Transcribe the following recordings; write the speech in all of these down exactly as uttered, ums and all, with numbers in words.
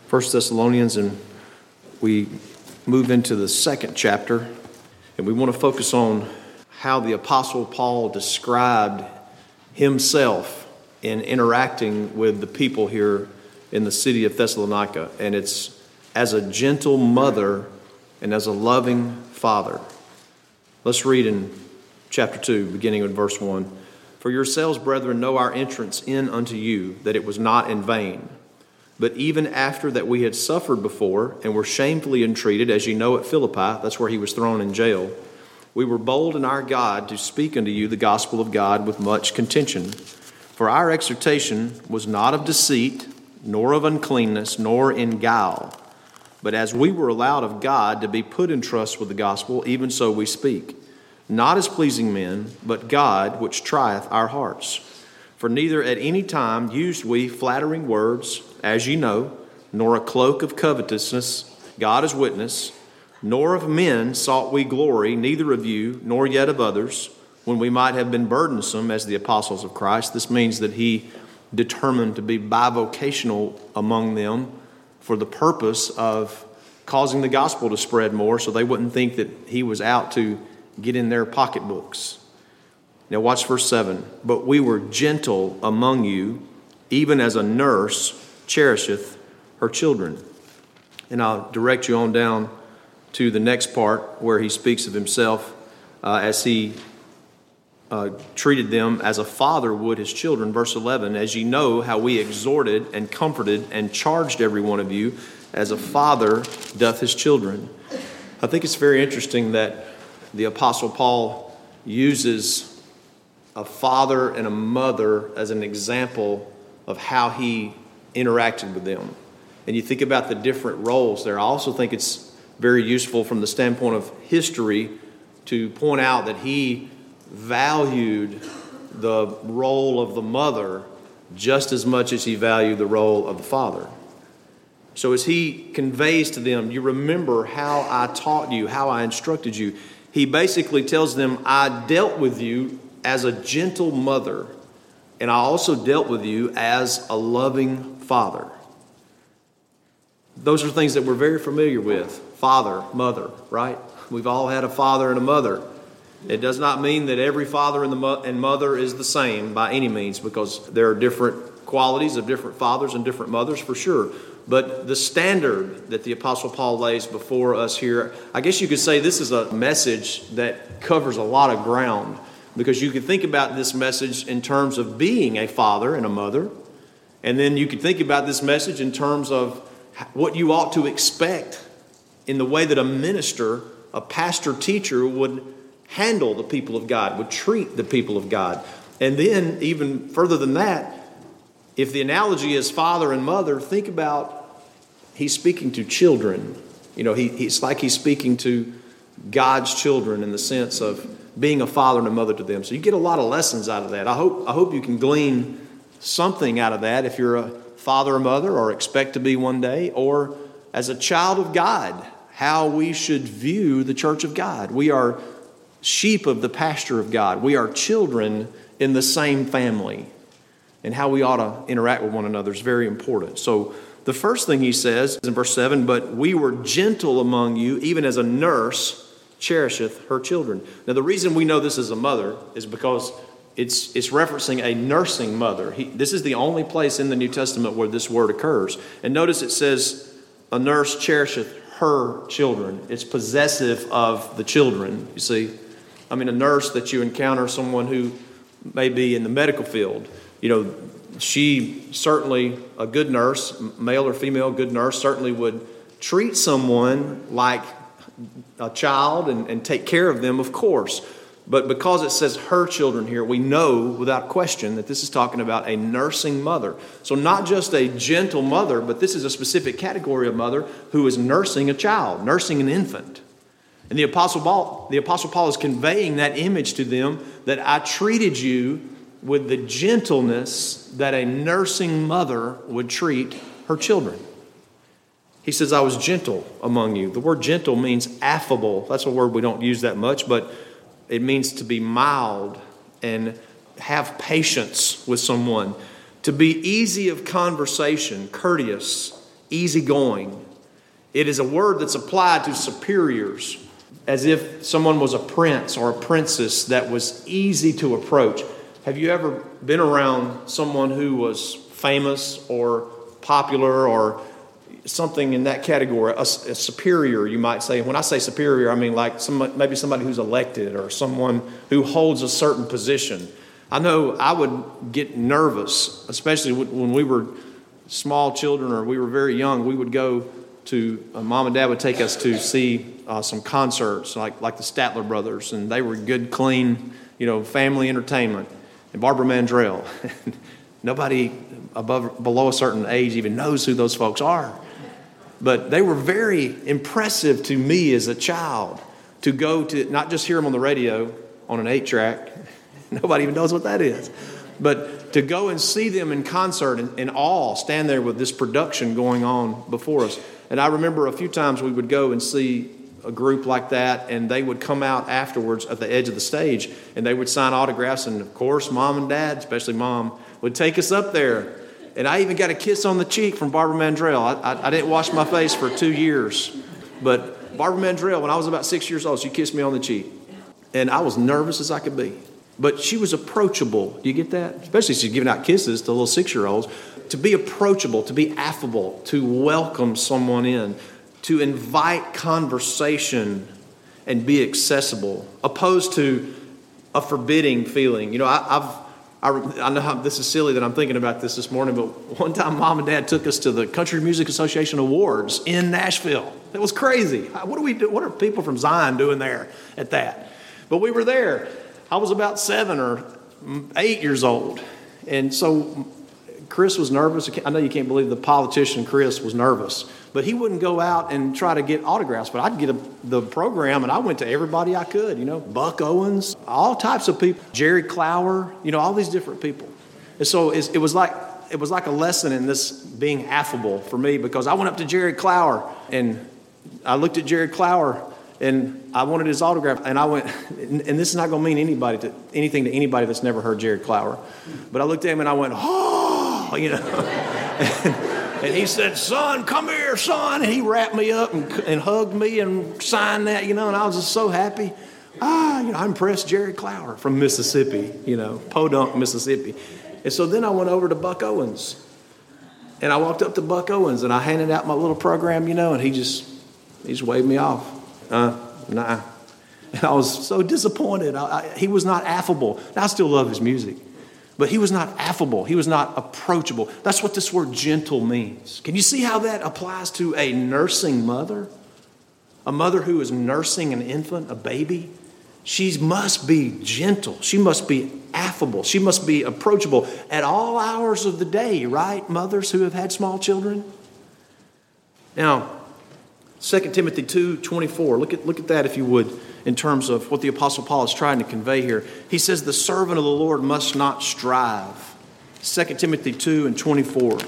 First Thessalonians, and we move into the second chapter, and we want to focus on how the Apostle Paul described himself in interacting with the people here in the city of Thessalonica, and it's as a gentle mother and as a loving father. Let's read in chapter two, beginning with verse one. For yourselves, brethren, know our entrance in unto you, that it was not in vain. But even after that we had suffered before and were shamefully entreated, as ye know at Philippi, that's where he was thrown in jail, we were bold in our God to speak unto you the gospel of God with much contention. For our exhortation was not of deceit, nor of uncleanness, nor in guile. But as we were allowed of God to be put in trust with the gospel, even so we speak. Not as pleasing men, but God which trieth our hearts. For neither at any time used we flattering words, as ye know, nor a cloak of covetousness, God is witness, nor of men sought we glory, neither of you, nor yet of others, when we might have been burdensome as the apostles of Christ. This means that he determined to be bivocational among them for the purpose of causing the gospel to spread more so they wouldn't think that he was out to get in their pocketbooks. Now watch verse seven. But we were gentle among you, even as a nurse cherisheth her children. And I'll direct you on down to the next part where he speaks of himself uh, as he uh, treated them as a father would his children. Verse eleven, as ye know how we exhorted and comforted and charged every one of you as a father doth his children. I think it's very interesting that the Apostle Paul uses a father and a mother as an example of how he interacted with them. And you think about the different roles there. I also think it's very useful from the standpoint of history to point out that he valued the role of the mother just as much as he valued the role of the father. So as he conveys to them, you remember how I taught you, how I instructed you. He basically tells them, I dealt with you as a gentle mother, and I also dealt with you as a loving father. Those are things that we're very familiar with. Father, mother, right? We've all had a father and a mother. It does not mean that every father and, the mo- and mother is the same by any means, because there are different qualities of different fathers and different mothers for sure. But the standard that the Apostle Paul lays before us here, I guess you could say this is a message that covers a lot of ground, because you could think about this message in terms of being a father and a mother, and then you could think about this message in terms of what you ought to expect in the way that a minister, a pastor teacher would handle the people of God, would treat the people of God. And then even further than that, if the analogy is father and mother, think about he's speaking to children. You know, he, it's like he's speaking to God's children in the sense of being a father and a mother to them. So you get a lot of lessons out of that. I hope I hope you can glean something out of that if you're a father or mother or expect to be one day, or as a child of God, how we should view the church of God. We are sheep of the pasture of God. We are children in the same family. And how we ought to interact with one another is very important. So the first thing he says is in verse seven, but we were gentle among you, even as a nurse cherisheth her children. Now the reason we know this is a mother is because it's it's referencing a nursing mother. He, this is the only place in the New Testament where this word occurs. And notice it says a nurse cherisheth her children. It's possessive of the children, you see. I mean, a nurse that you encounter, someone who may be in the medical field, you know, she certainly, a good nurse, male or female good nurse, certainly would treat someone like a child and, and take care of them, of course. But because it says her children here, we know without question that this is talking about a nursing mother. So not just a gentle mother, but this is a specific category of mother who is nursing a child, nursing an infant. And the Apostle Paul, the Apostle Paul is conveying that image to them, that I treated you with the gentleness that a nursing mother would treat her children. He says, I was gentle among you. The word gentle means affable. That's a word we don't use that much, but it means to be mild and have patience with someone. To be easy of conversation, courteous, easygoing. It is a word that's applied to superiors, as if someone was a prince or a princess that was easy to approach. Have you ever been around someone who was famous or popular or something in that category, a, a superior, you might say? When I say superior, I mean like some, maybe somebody who's elected or someone who holds a certain position. I know I would get nervous, especially when we were small children or we were very young. We would go to, uh, Mom and Dad would take us to see uh, some concerts like, like the Statler Brothers, and they were good, clean, you know, family entertainment. And Barbara Mandrell. Nobody above below a certain age even knows who those folks are. But they were very impressive to me as a child to go to, not just hear them on the radio on an eight track. Nobody even knows what that is. But to go and see them in concert and, and all stand there with this production going on before us. And I remember a few times we would go and see a group like that, and they would come out afterwards at the edge of the stage, and they would sign autographs. And of course, Mom and Dad, especially Mom, would take us up there. And I even got a kiss on the cheek from Barbara Mandrell. I, I, I didn't wash my face for two years. But Barbara Mandrell, when I was about six years old, she kissed me on the cheek. And I was nervous as I could be. But she was approachable. Do you get that? Especially she's giving out kisses to little six-year-olds. To be approachable, to be affable, to welcome someone in, to invite conversation and be accessible, opposed to a forbidding feeling. You know, I, I've, I, I know how, this is silly that I'm thinking about this this morning, but one time Mom and Dad took us to the Country Music Association Awards in Nashville. It was crazy. What do we do? What are people from Zion doing there at that? But we were there. I was about seven or eight years old, and so Chris was nervous. I know you can't believe the politician Chris was nervous, but he wouldn't go out and try to get autographs. But I'd get a, the program, and I went to everybody I could, you know, Buck Owens, all types of people, Jerry Clower, you know, all these different people. And so it, it was like it was like a lesson in this being affable for me, because I went up to Jerry Clower, and I looked at Jerry Clower, and I wanted his autograph, and I went, and this is not going to mean anybody to anything to anybody that's never heard Jerry Clower, but I looked at him and I went, oh, you know, and, and he said, son, come here, son, and he wrapped me up and, and hugged me and signed that, you know, and I was just so happy. Ah, you know, I impressed Jerry Clower from Mississippi, you know, Podunk, Mississippi. And so then I went over to Buck Owens, and I walked up to Buck Owens, and I handed out my little program, you know, and he just, he just waved me off. Uh, nah. And I was so disappointed. I, I, he was not affable. Now, I still love his music, but he was not affable. He was not approachable. That's what this word gentle means. Can you see how that applies to a nursing mother? A mother who is nursing an infant, a baby? She must be gentle. She must be affable. She must be approachable at all hours of the day, right? Mothers who have had small children. Now, Second Timothy two twenty-four. Look at, look at that, if you would, in terms of what the Apostle Paul is trying to convey here. He says, the servant of the Lord must not strive. Second Timothy two and twenty-four.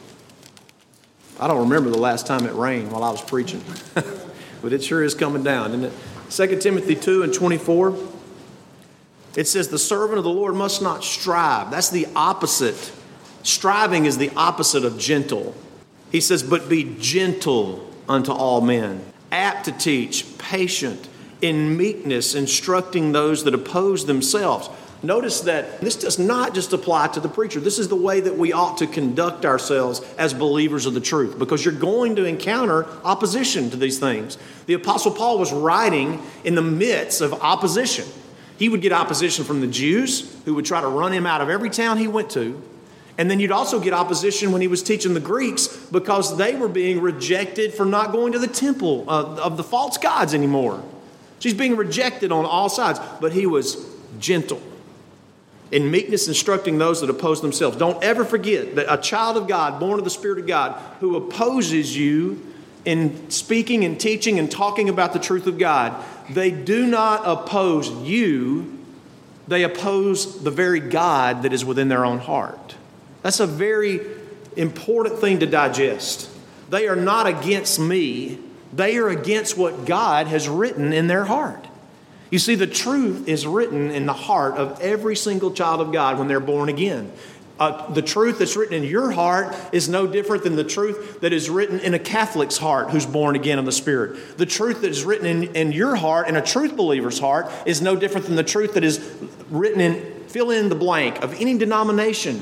I don't remember the last time it rained while I was preaching. But it sure is coming down, isn't it? Second Timothy two and twenty-four. It says, the servant of the Lord must not strive. That's the opposite. Striving is the opposite of gentle. He says, but be gentle unto all men, apt to teach, patient, in meekness, instructing those that oppose themselves. Notice that this does not just apply to the preacher. This is the way that we ought to conduct ourselves as believers of the truth, because you're going to encounter opposition to these things. The Apostle Paul was writing in the midst of opposition. He would get opposition from the Jews, who would try to run him out of every town he went to. And then you'd also get opposition when he was teaching the Greeks, because they were being rejected for not going to the temple of, of the false gods anymore. She's being rejected on all sides, but he was gentle. In meekness, instructing those that oppose themselves. Don't ever forget that a child of God, born of the Spirit of God, who opposes you in speaking and teaching and talking about the truth of God, they do not oppose you. They oppose the very God that is within their own heart. That's a very important thing to digest. They are not against me. They are against what God has written in their heart. You see, the truth is written in the heart of every single child of God when they're born again. Uh, the truth that's written in your heart is no different than the truth that is written in a Catholic's heart who's born again in the Spirit. The truth that is written in, in your heart, in a truth believer's heart, is no different than the truth that is written in, fill in the blank, of any denomination,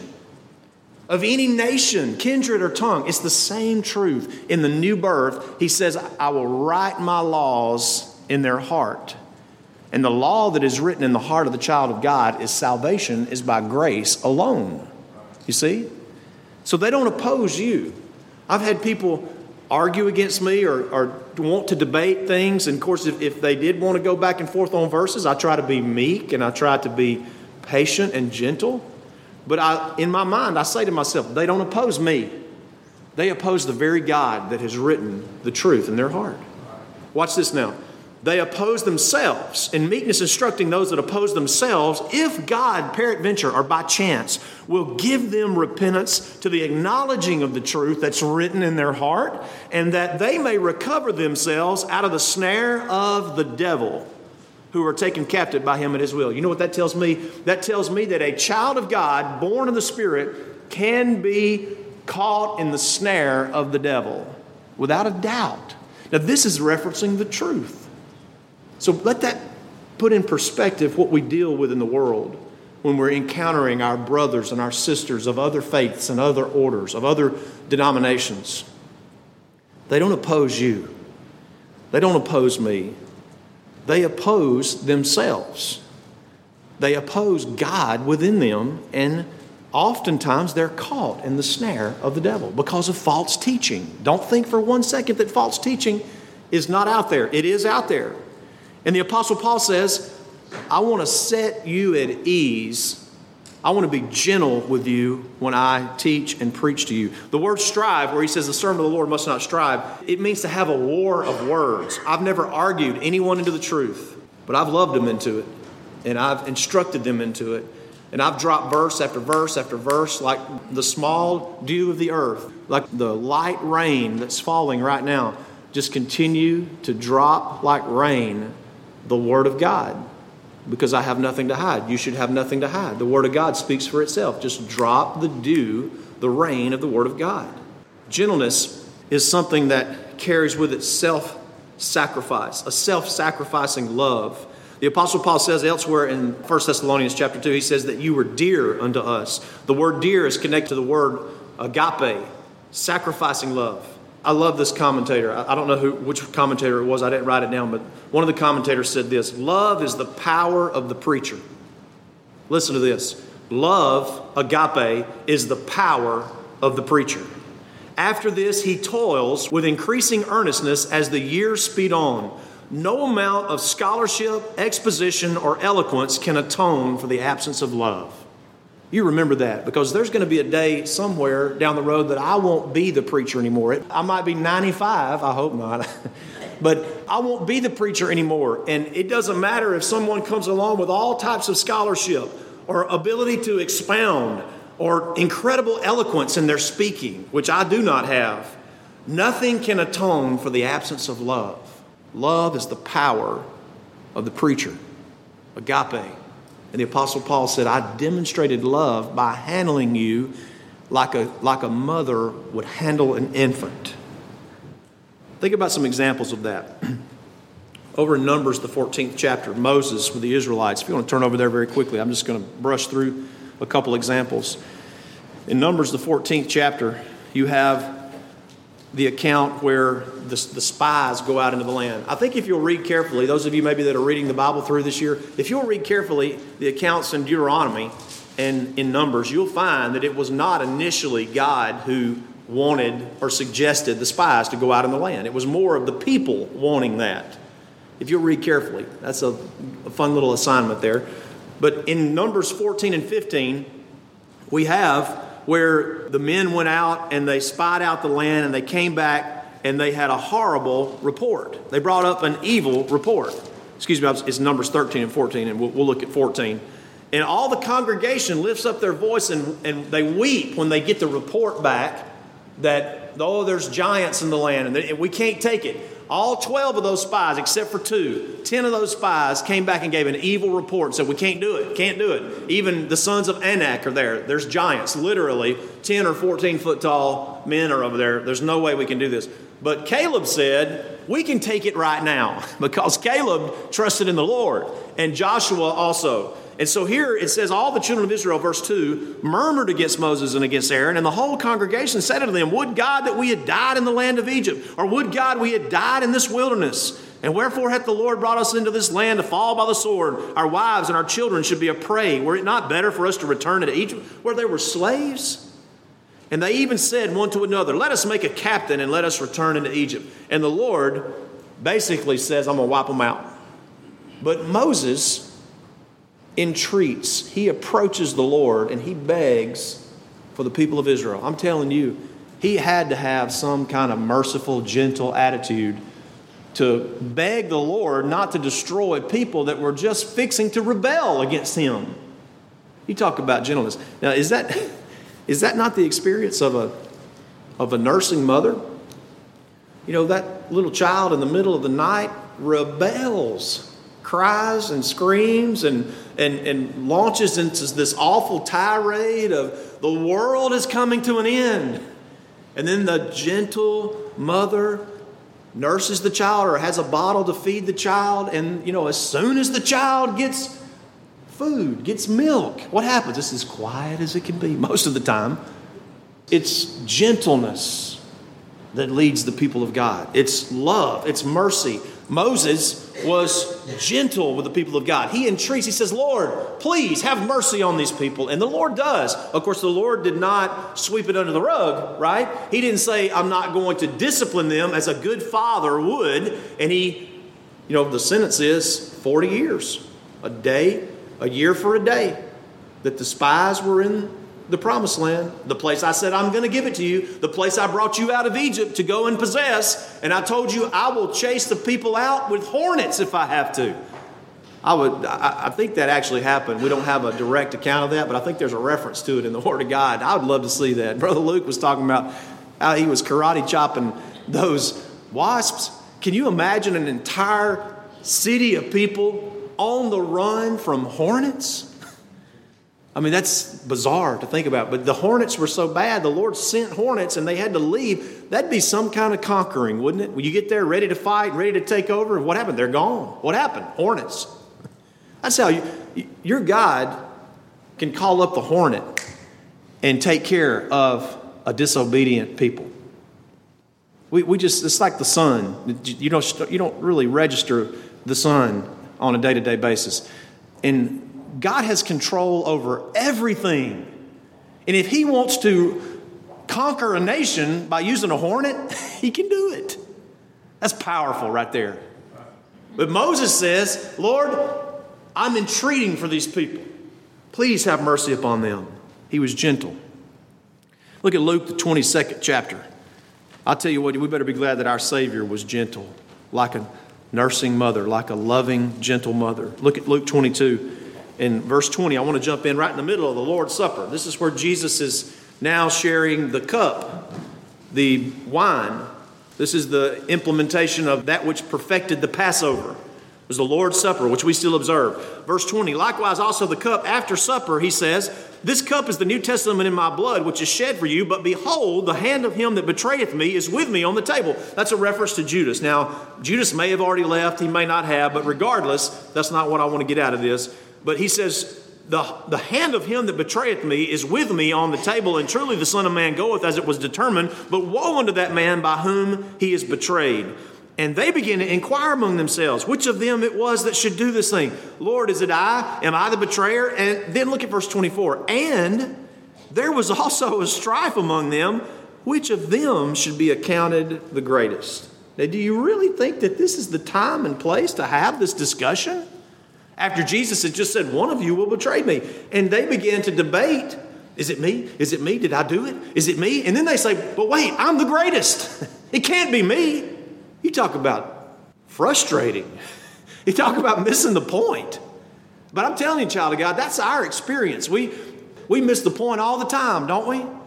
of any nation, kindred or tongue. It's the same truth. In the new birth, he says, I will write my laws in their heart. And the law that is written in the heart of the child of God is salvation is by grace alone. You see? So they don't oppose you. I've had people argue against me or, or want to debate things. And of course, if, if they did want to go back and forth on verses, I try to be meek and I try to be patient and gentle. But I, in my mind, I say to myself, they don't oppose me. They oppose the very God that has written the truth in their heart. Watch this now. They oppose themselves, in meekness instructing those that oppose themselves, if God, peradventure, or by chance, will give them repentance to the acknowledging of the truth that's written in their heart, and that they may recover themselves out of the snare of the devil, who are taken captive by him at his will. You know what that tells me? That tells me that a child of God, born of the Spirit, can be caught in the snare of the devil, without a doubt. Now, this is referencing the truth. So let that put in perspective what we deal with in the world when we're encountering our brothers and our sisters of other faiths and other orders, of other denominations. They don't oppose you. They don't oppose me. They oppose themselves. They oppose God within them, and oftentimes they're caught in the snare of the devil because of false teaching. Don't think for one second that false teaching is not out there. It is out there. And the Apostle Paul says, I want to set you at ease. I want to be gentle with you when I teach and preach to you. The word strive, where he says the servant of the Lord must not strive, it means to have a war of words. I've never argued anyone into the truth, but I've loved them into it. And I've instructed them into it. And I've dropped verse after verse after verse like the small dew of the earth, like the light rain that's falling right now. Just continue to drop like rain the Word of God, because I have nothing to hide. You should have nothing to hide. The Word of God speaks for itself. Just drop the dew, the rain of the Word of God. Gentleness is something that carries with it self-sacrifice, a self-sacrificing love. The Apostle Paul says elsewhere in First Thessalonians chapter two, he says that you were dear unto us. The word dear is connected to the word agape, sacrificing love. I love this commentator. I don't know who, which commentator it was. I didn't write it down, but one of the commentators said this: love is the power of the preacher. Listen to this. Love, agape, is the power of the preacher. After this, he toils with increasing earnestness as the years speed on. No amount of scholarship, exposition, or eloquence can atone for the absence of love. You remember that, because there's going to be a day somewhere down the road that I won't be the preacher anymore. I might be ninety-five, I hope not, but I won't be the preacher anymore. And it doesn't matter if someone comes along with all types of scholarship or ability to expound or incredible eloquence in their speaking, which I do not have. Nothing can atone for the absence of love. Love is the power of the preacher, agape. And the Apostle Paul said, I demonstrated love by handling you like a, like a mother would handle an infant. Think about some examples of that. Over in Numbers, the fourteenth chapter, Moses with the Israelites. If you want to turn over there very quickly, I'm just going to brush through a couple examples. In Numbers, the fourteenth chapter, you have the account where the, the spies go out into the land. I think if you'll read carefully, those of you maybe that are reading the Bible through this year, if you'll read carefully the accounts in Deuteronomy and in Numbers, you'll find that it was not initially God who wanted or suggested the spies to go out in the land. It was more of the people wanting that. If you'll read carefully, that's a, a fun little assignment there. But in Numbers fourteen and fifteen, we have where the men went out and they spied out the land and they came back and they had a horrible report. They brought up an evil report. Excuse me, it's Numbers thirteen and fourteen, and we'll, we'll look at fourteen. And all the congregation lifts up their voice and, and they weep when they get the report back that oh, there's giants in the land and we can't take it. All twelve of those spies, except for two, ten of those spies came back and gave an evil report and said, we can't do it, can't do it. Even the sons of Anak are there. There's giants, literally ten or fourteen foot tall men are over there. There's no way we can do this. But Caleb said, we can take it right now, because Caleb trusted in the Lord, and Joshua also. And so here it says, all the children of Israel, verse two, murmured against Moses and against Aaron, and the whole congregation said unto them, would God that we had died in the land of Egypt, or would God we had died in this wilderness? And wherefore hath the Lord brought us into this land to fall by the sword? Our wives and our children should be a prey. Were it not better for us to return into Egypt, where they were slaves? And they even said one to another, let us make a captain and let us return into Egypt. And the Lord basically says, I'm going to wipe them out. But Moses entreats, he approaches the Lord and he begs for the people of Israel. I'm telling you, he had to have some kind of merciful, gentle attitude to beg the Lord not to destroy people that were just fixing to rebel against him. You talk about gentleness. Now, is that is that not the experience of a of a nursing mother? You know, that little child in the middle of the night rebels, cries and screams and, and, and launches into this awful tirade of the world is coming to an end. And then the gentle mother nurses the child or has a bottle to feed the child. And, you know, as soon as the child gets food, gets milk, what happens? It's as quiet as it can be most of the time. It's gentleness that leads the people of God. It's love. It's mercy. Moses was gentle with the people of God. He entreats, he says, Lord, please have mercy on these people. And the Lord does. Of course, the Lord did not sweep it under the rug, right? He didn't say, I'm not going to discipline them as a good father would. And he, you know, the sentence is forty years, a day, a year for a day, that the spies were in the promised land, the place I said I'm going to give it to you, the place I brought you out of Egypt to go and possess. And I told you I will chase the people out with hornets if I have to. I would. I, I think that actually happened. We don't have a direct account of that, but I think there's a reference to it in the Word of God. I would love to see that. Brother Luke was talking about how he was karate chopping those wasps. Can you imagine an entire city of people on the run from hornets? I mean, that's bizarre to think about. But the hornets were so bad, the Lord sent hornets and they had to leave. That'd be some kind of conquering, wouldn't it? When you get there ready to fight, ready to take over, what happened? They're gone. What happened? Hornets. That's how you, your God can call up the hornet and take care of a disobedient people. We we just, it's like the sun. You don't, you don't really register the sun on a day-to-day basis. And God has control over everything. And if he wants to conquer a nation by using a hornet, he can do it. That's powerful right there. But Moses says, Lord, I'm entreating for these people. Please have mercy upon them. He was gentle. Look at Luke, the twenty-second chapter. I'll tell you what, we better be glad that our Savior was gentle, like a nursing mother, like a loving, gentle mother. Look at Luke twenty-two. In verse twenty, I want to jump in right in the middle of the Lord's Supper. This is where Jesus is now sharing the cup, the wine. This is the implementation of that which perfected the Passover. It was the Lord's Supper, which we still observe. Verse twenty, likewise also the cup after supper, he says, this cup is the New Testament in my blood, which is shed for you. But behold, the hand of him that betrayeth me is with me on the table. That's a reference to Judas. Now, Judas may have already left. He may not have. But regardless, that's not what I want to get out of this. But he says, the, the hand of him that betrayeth me is with me on the table, and truly the Son of Man goeth as it was determined. But woe unto that man by whom he is betrayed. And they began to inquire among themselves, which of them it was that should do this thing. Lord, is it I? Am I the betrayer? And then look at verse twenty-four. And there was also a strife among them, which of them should be accounted the greatest. Now, do you really think that this is the time and place to have this discussion? After Jesus had just said, one of you will betray me. And they began to debate, is it me? Is it me? Did I do it? Is it me? And then they say, but wait, I'm the greatest. It can't be me. You talk about frustrating. You talk about missing the point. But I'm telling you, child of God, that's our experience. We, we miss the point all the time, don't we?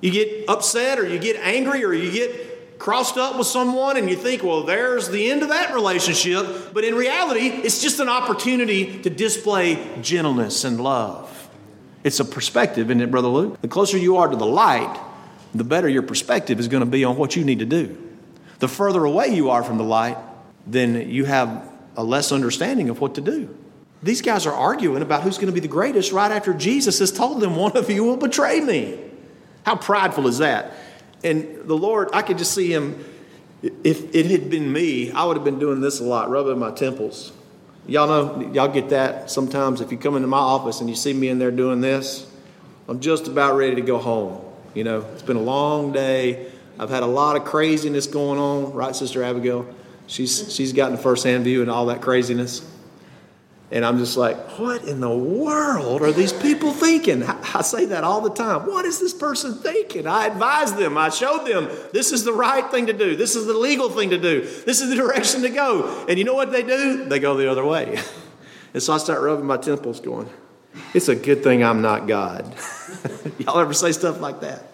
You get upset or you get angry or you get crossed up with someone and you think, well, there's the end of that relationship. But in reality, it's just an opportunity to display gentleness and love. It's a perspective, isn't it, Brother Luke? The closer you are to the light, the better your perspective is going to be on what you need to do. The further away you are from the light, then you have a less understanding of what to do. These guys are arguing about who's going to be the greatest right after Jesus has told them, one of you will betray me. How prideful is that? And the Lord, I could just see him, if it had been me, I would have been doing this a lot, rubbing my temples. Y'all know, y'all get that sometimes if you come into my office and you see me in there doing this, I'm just about ready to go home. You know, it's been a long day. I've had a lot of craziness going on, right, Sister Abigail? She's she's gotten a first-hand view and all that craziness. And I'm just like, what in the world are these people thinking? I say that all the time. What is this person thinking? I advise them. I showed them this is the right thing to do. This is the legal thing to do. This is the direction to go. And you know what they do? They go the other way. And so I start rubbing my temples going, it's a good thing I'm not God. Y'all ever say stuff like that?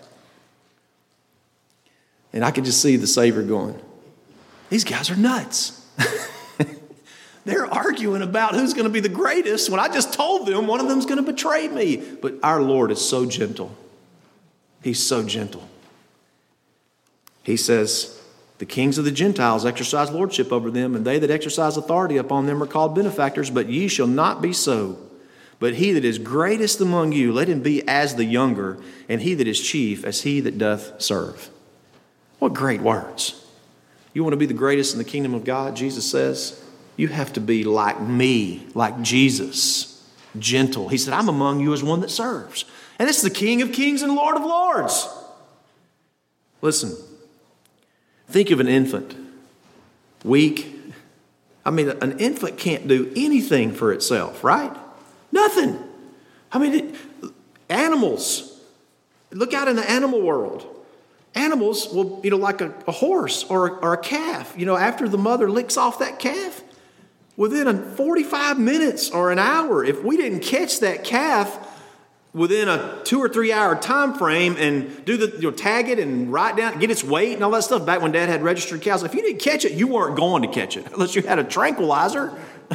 And I could just see the Savior going, these guys are nuts. They're arguing about who's going to be the greatest when I just told them one of them's going to betray me. But our Lord is so gentle. He's so gentle. He says, the kings of the Gentiles exercise lordship over them, and they that exercise authority upon them are called benefactors, but ye shall not be so. But he that is greatest among you, let him be as the younger, and he that is chief as he that doth serve. What great words. You want to be the greatest in the kingdom of God, Jesus says? You have to be like me, like Jesus, gentle. He said, I'm among you as one that serves. And it's the King of kings and Lord of lords. Listen, think of an infant, weak. I mean, an infant can't do anything for itself, right? Nothing. I mean, it, animals, look out in the animal world. Animals will, you know, like a, a horse or, or a calf, you know, after the mother licks off that calf, within a forty-five minutes or an hour, if we didn't catch that calf within a two or three hour time frame and do the, you know, tag it and write down, get its weight and all that stuff, back when Dad had registered cows, if you didn't catch it, you weren't going to catch it unless you had a tranquilizer.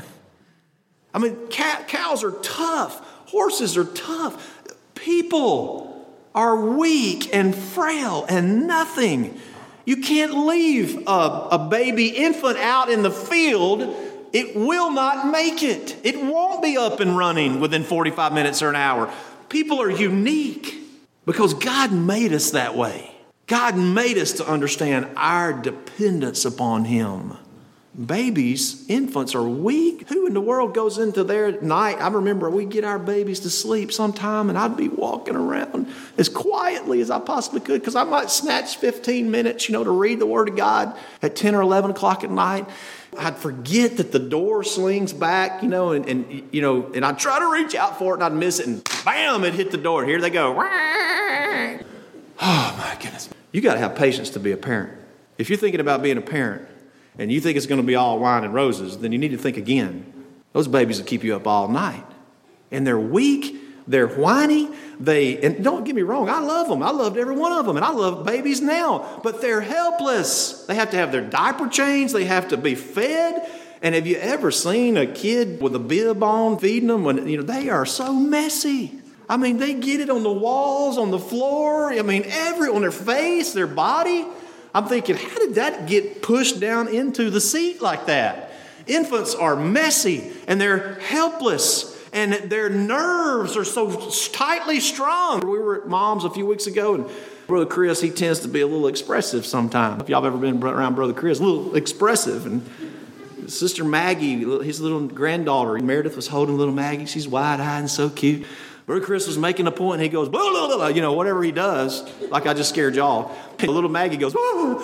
I mean, cat, cows are tough. Horses are tough. People are weak and frail and nothing. You can't leave a, a baby infant out in the field. It will not make it. It won't be up and running within forty-five minutes or an hour. People are unique because God made us that way. God made us to understand our dependence upon Him. Babies, infants are weak. Who in the world goes into there at night? I remember we'd get our babies to sleep sometime and I'd be walking around as quietly as I possibly could because I might snatch fifteen minutes, you know, to read the Word of God at ten or eleven o'clock at night. I'd forget that the door slings back, you know, and, and you know, and I'd try to reach out for it and I'd miss it and bam, it hit the door. And here they go. Oh my goodness. You got to have patience to be a parent. If you're thinking about being a parent, and you think it's going to be all wine and roses, then you need to think again. Those babies will keep you up all night. And they're weak, they're whiny, they, and don't get me wrong, I love them. I loved every one of them, and I love babies now. But they're helpless. They have to have their diaper changed, they have to be fed. And have you ever seen a kid with a bib on feeding them? When, you know, they are so messy. I mean, they get it on the walls, on the floor, I mean, every, on their face, their body. I'm thinking, how did that get pushed down into the seat like that? Infants are messy and they're helpless and their nerves are so tightly strung. We were at Mom's a few weeks ago and Brother Chris, he tends to be a little expressive sometimes. If y'all have ever been around Brother Chris, a little expressive. And Sister Maggie, his little granddaughter, Meredith was holding little Maggie. She's wide-eyed and so cute. Brother Chris was making a point and he goes, blah, blah, blah, you know, whatever he does, like I just scared y'all. And little Maggie goes,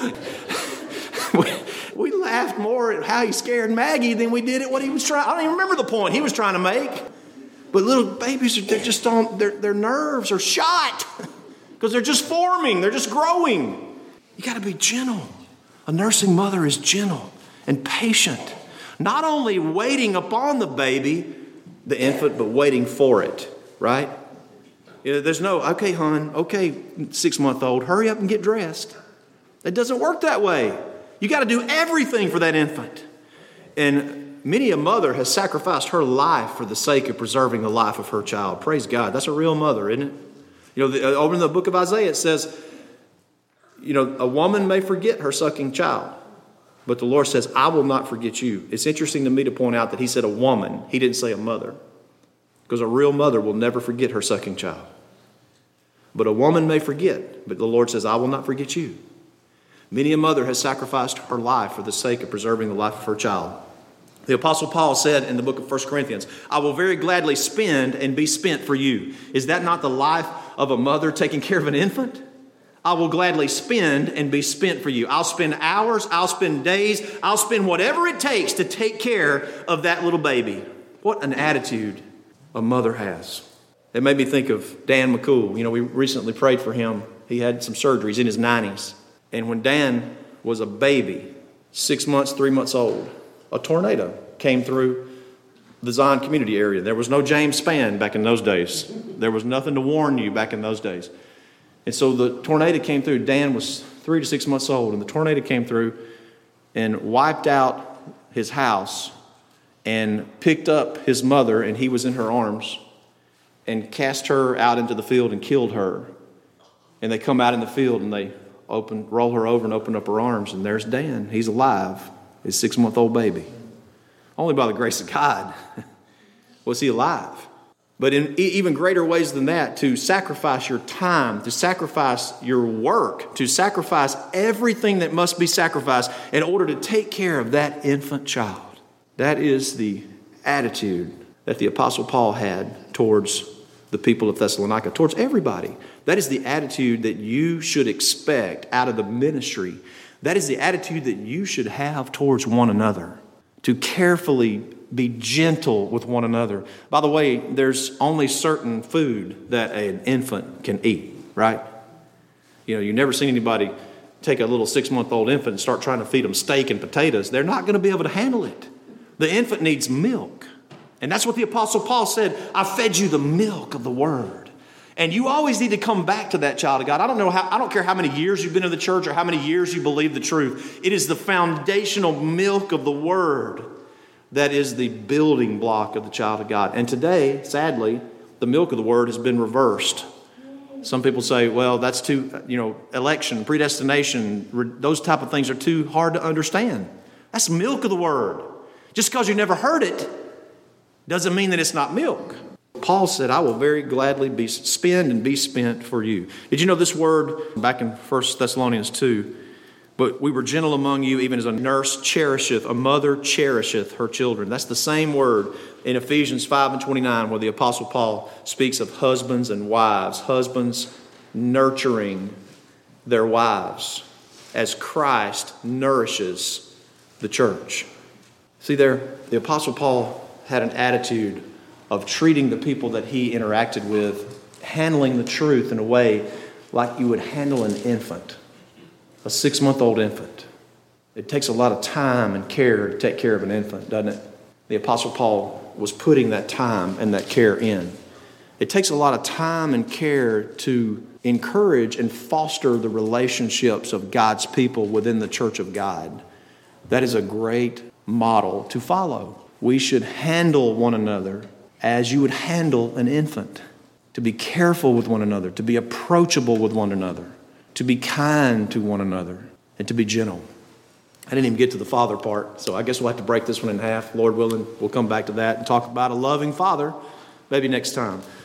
we, we laughed more at how he scared Maggie than we did at what he was trying. I don't even remember the point he was trying to make. But little babies, they're just on, their, their nerves are shot because they're just forming. They're just growing. You got to be gentle. A nursing mother is gentle and patient, not only waiting upon the baby, the infant, but waiting for it. Right? You know, there's no, okay, hon, okay, six-month-old, hurry up and get dressed. It doesn't work that way. You got to do everything for that infant. And many a mother has sacrificed her life for the sake of preserving the life of her child. Praise God. That's a real mother, isn't it? You know, the, over in the book of Isaiah, it says, you know, a woman may forget her sucking child, but the Lord says, I will not forget you. It's interesting to me to point out that he said a woman. He didn't say a mother. Because a real mother will never forget her sucking child. But a woman may forget, but the Lord says, I will not forget you. Many a mother has sacrificed her life for the sake of preserving the life of her child. The Apostle Paul said in the book of First Corinthians, I will very gladly spend and be spent for you. Is that not the life of a mother taking care of an infant? I will gladly spend and be spent for you. I'll spend hours, I'll spend days, I'll spend whatever it takes to take care of that little baby. What an attitude a mother has. It made me think of Dan McCool. You know, we recently prayed for him. He had some surgeries in his nineties. And when Dan was a baby, six months, three months old, a tornado came through the Zion community area. There was no James Spann back in those days. There was nothing to warn you back in those days. And so the tornado came through. Dan was three to six months old, and the tornado came through and wiped out his house and picked up his mother, and he was in her arms, and cast her out into the field and killed her. And they come out in the field and they open, roll her over and open up her arms, and there's Dan. He's alive, his six-month-old baby. Only by the grace of God was he alive. But in even greater ways than that, to sacrifice your time, to sacrifice your work, to sacrifice everything that must be sacrificed in order to take care of that infant child. That is the attitude that the Apostle Paul had towards the people of Thessalonica, towards everybody. That is the attitude that you should expect out of the ministry. That is the attitude that you should have towards one another, to carefully be gentle with one another. By the way, there's only certain food that an infant can eat, right? You know, you've never seen anybody take a little six-month-old infant and start trying to feed them steak and potatoes. They're not going to be able to handle it. The infant needs milk. And that's what the Apostle Paul said, I fed you the milk of the word. And you always need to come back to that, child of God. I don't know how, I don't care how many years you've been in the church or how many years you believe the truth. It is the foundational milk of the word that is the building block of the child of God. And today, sadly, the milk of the word has been reversed. Some people say, well, that's too, you know, election, predestination, those type of things are too hard to understand. That's milk of the word. Just because you never heard it doesn't mean that it's not milk. Paul said, I will very gladly be spend and be spent for you. Did you know this word back in First Thessalonians two? But we were gentle among you, even as a nurse cherisheth, a mother cherisheth her children. That's the same word in Ephesians five and twenty-nine, where the Apostle Paul speaks of husbands and wives, husbands nurturing their wives as Christ nourishes the church. See there, the Apostle Paul had an attitude of treating the people that he interacted with, handling the truth in a way like you would handle an infant, a six-month-old infant. It takes a lot of time and care to take care of an infant, doesn't it? The Apostle Paul was putting that time and that care in. It takes a lot of time and care to encourage and foster the relationships of God's people within the church of God. That is a great model to follow. We should handle one another as you would handle an infant, to be careful with one another, to be approachable with one another, to be kind to one another, and to be gentle. I didn't even get to the father part, so I guess we'll have to break this one in half. Lord willing, we'll come back to that and talk about a loving father maybe next time.